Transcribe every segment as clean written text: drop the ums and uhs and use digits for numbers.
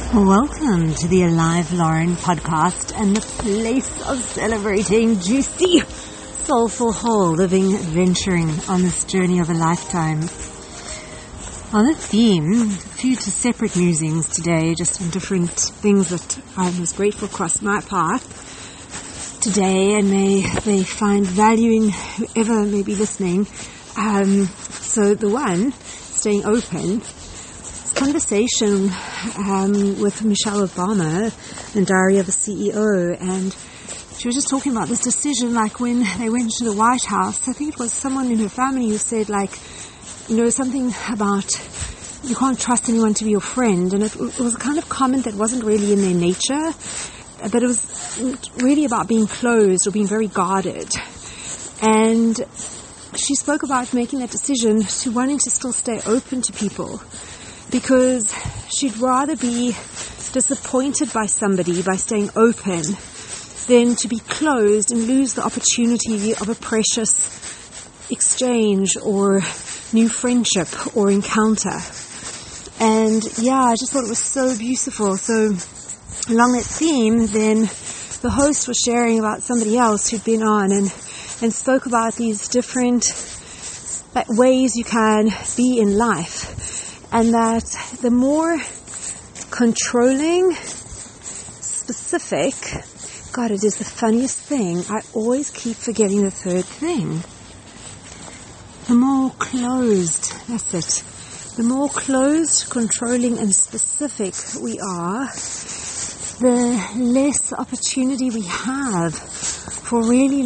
Welcome to the Alive Lauren podcast and the place of celebrating juicy, soulful, whole living, adventuring on this journey of a lifetime. On a theme, a few separate musings today, just on different things that I was grateful crossed my path today, and may they find value in whoever may be listening. So the one, staying open, conversation with Michelle Obama and Diary of a CEO, and she was just talking about this decision, like when they went to the White House. I think it was someone in her family who said, something about you can't trust anyone to be your friend, and it was a kind of comment that wasn't really in their nature, but it was really about being closed or being very guarded. And she spoke about making that decision to wanting to still stay open to people, because she'd rather be disappointed by somebody by staying open than to be closed and lose the opportunity of a precious exchange or new friendship or encounter. And I just thought it was so beautiful. So along that theme, then the host was sharing about somebody else who'd been on and spoke about these different ways you can be in life. And that the more controlling, specific, God, it is the funniest thing. I always keep forgetting the third thing. The more closed, that's it. The more closed, controlling, and specific we are, the less opportunity we have for really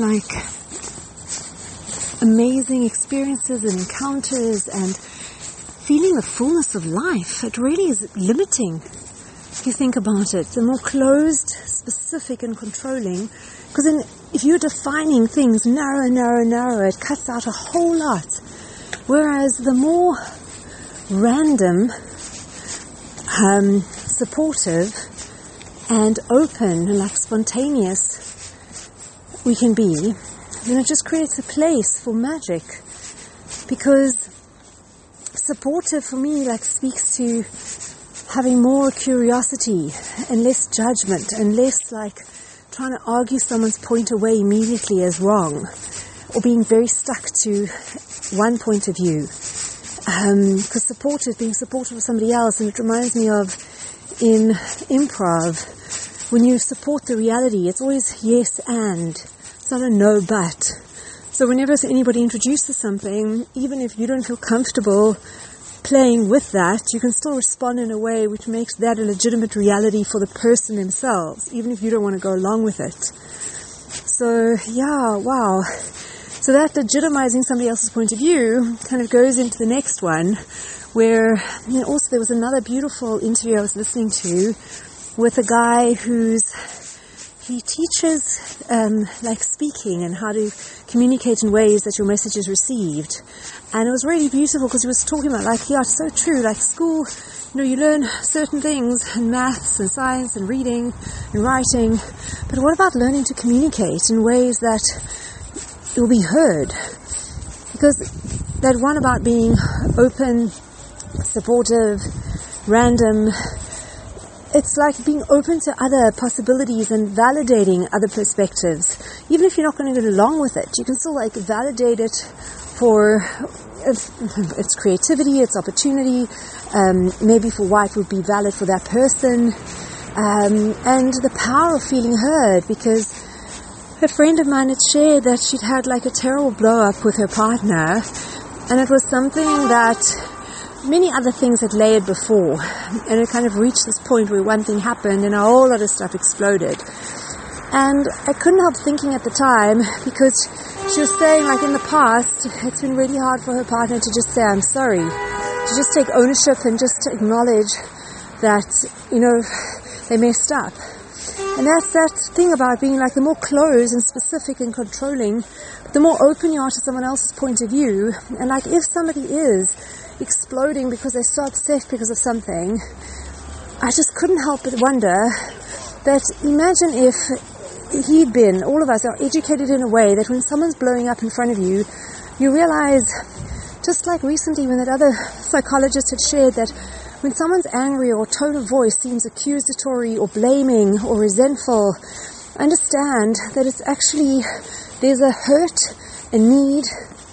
amazing experiences and encounters and feeling the fullness of life. It really is limiting if you think about it. The more closed, specific and controlling, because then if you're defining things narrow, it cuts out a whole lot. Whereas the more random, supportive and open and spontaneous we can be, then it just creates a place for magic. Because supportive for me speaks to having more curiosity and less judgment and less trying to argue someone's point away immediately as wrong or being very stuck to one point of view. Because being supportive of somebody else, and it reminds me of in improv, when you support the reality, it's always yes and, it's not a no but. So whenever anybody introduces something, even if you don't feel comfortable playing with that, you can still respond in a way which makes that a legitimate reality for the person themselves, even if you don't want to go along with it. So, wow. So that legitimizing somebody else's point of view kind of goes into the next one, where also there was another beautiful interview I was listening to with a guy he teaches speaking and how to communicate in ways that your message is received. And it was really beautiful because he was talking about it's so true, school, you learn certain things in maths and science and reading and writing, but what about learning to communicate in ways that it will be heard? Because that one about being open, supportive, random, it's like being open to other possibilities and validating other perspectives. Even if you're not going to get along with it, you can still validate it for its creativity, its opportunity, maybe for why it would be valid for that person, and the power of feeling heard. Because a friend of mine had shared that she'd had a terrible blow up with her partner, and it was something that many other things had layered before, and it kind of reached this point where one thing happened and a whole lot of stuff exploded. And I couldn't help thinking at the time, because she was saying in the past it's been really hard for her partner to just say I'm sorry, to just take ownership and just to acknowledge that they messed up. And that's that thing about being the more closed and specific and controlling, the more open you are to someone else's point of view. And if somebody is exploding because they're so upset because of something, I just couldn't help but wonder that imagine if all of us are educated in a way that when someone's blowing up in front of you, you realize, just like recently when that other psychologist had shared that when someone's angry or tone of voice seems accusatory or blaming or resentful, understand that it's actually, there's a hurt, a need,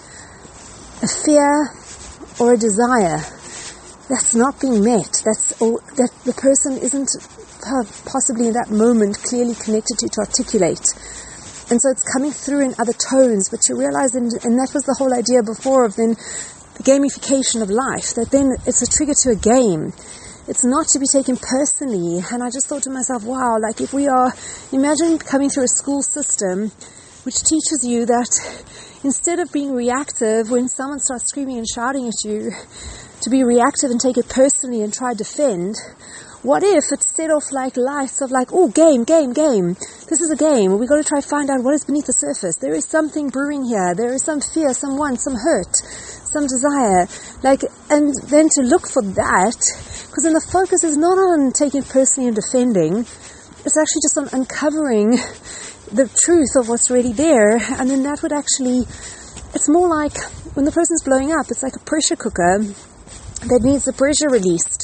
a fear, or a desire that's not being met, that the person isn't possibly in that moment clearly connected to articulate. And so it's coming through in other tones, but to realize, and that was the whole idea before of then the gamification of life, that then it's a trigger to a game. It's not to be taken personally. And I just thought to myself, wow, like if we are, imagine coming through a school system which teaches you that instead of being reactive when someone starts screaming and shouting at you, to be reactive and take it personally and try to defend. What if it set off like lights of like, oh, game. This is a game. We've got to try to find out what is beneath the surface. There is something brewing here. There is some fear, some want, some hurt, some desire. And then to look for that, because then the focus is not on taking it personally and defending. It's actually just on uncovering the truth of what's really there. And then that would actually, it's more like when the person's blowing up, it's like a pressure cooker that needs the pressure released.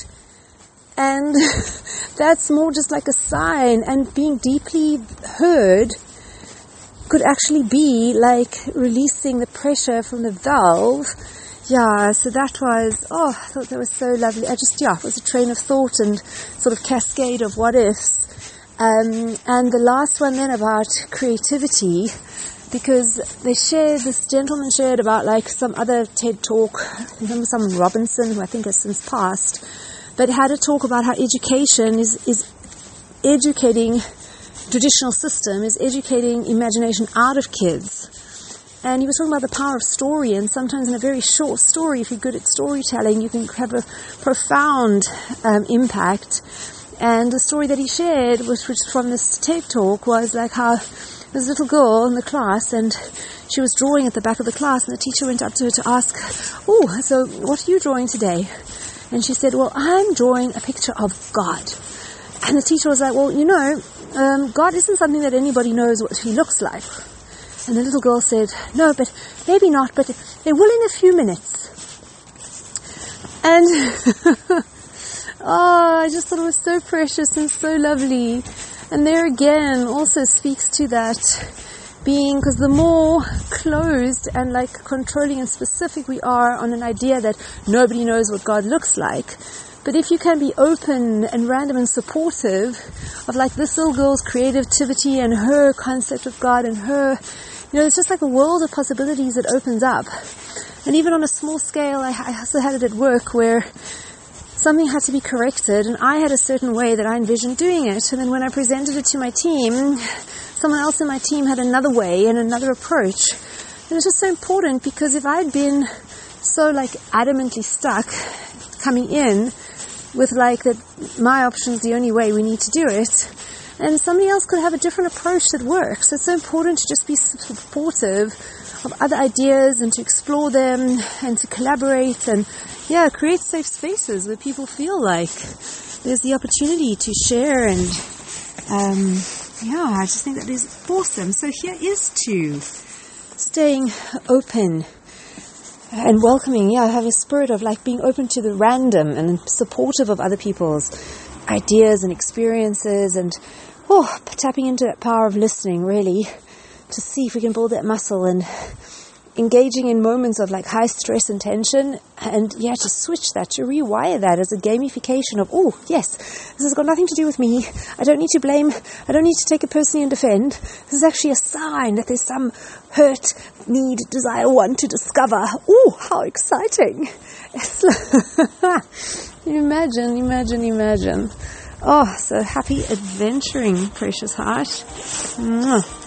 And that's more just like a sign, and being deeply heard could actually be like releasing the pressure from the valve. Yeah, so that was, I thought that was so lovely. It was a train of thought and sort of cascade of what ifs. And the last one then about creativity, because this gentleman shared about like some other TED talk, some Robinson, who I think has since passed, but had a talk about how education is educating, traditional system is educating imagination out of kids. And he was talking about the power of story, and sometimes in a very short story, if you're good at storytelling, you can have a profound impact. And the story that he shared, which was from this TED talk, was like how there was a little girl in the class, and she was drawing at the back of the class, and the teacher went up to her to ask, "Oh, so what are you drawing today?" And she said, "Well, I'm drawing a picture of God." And the teacher was like, "Well, God isn't something that anybody knows what he looks like." And the little girl said, "No, but maybe not, but they will in a few minutes." And I just thought it was so precious and so lovely. And there again also speaks to that being, because the more closed and like controlling and specific we are on an idea that nobody knows what God looks like, but if you can be open and random and supportive of like this little girl's creativity and her concept of God and her, it's just like a world of possibilities that opens up. And even on a small scale, I also had it at work where something had to be corrected, and I had a certain way that I envisioned doing it. And then when I presented it to my team, someone else in my team had another way and another approach. And it was just so important, because if I had been so like adamantly stuck coming in with like that my option's the only way, we need to do it, and somebody else could have a different approach that works. So it's so important to just be supportive of other ideas and to explore them and to collaborate and create safe spaces where people feel like there's the opportunity to share. And I just think that is awesome. So here is to staying open and welcoming, have a spirit of like being open to the random and supportive of other people's ideas and experiences, and tapping into that power of listening, really, to see if we can build that muscle, and engaging in moments of like high stress and tension, and to switch that, to rewire that as a gamification of, this has got nothing to do with me. I don't need to blame. I don't need to take it personally and defend. This is actually a sign that there's some hurt, need, desire, want to discover. How exciting. Imagine. So happy adventuring, precious heart. Mwah.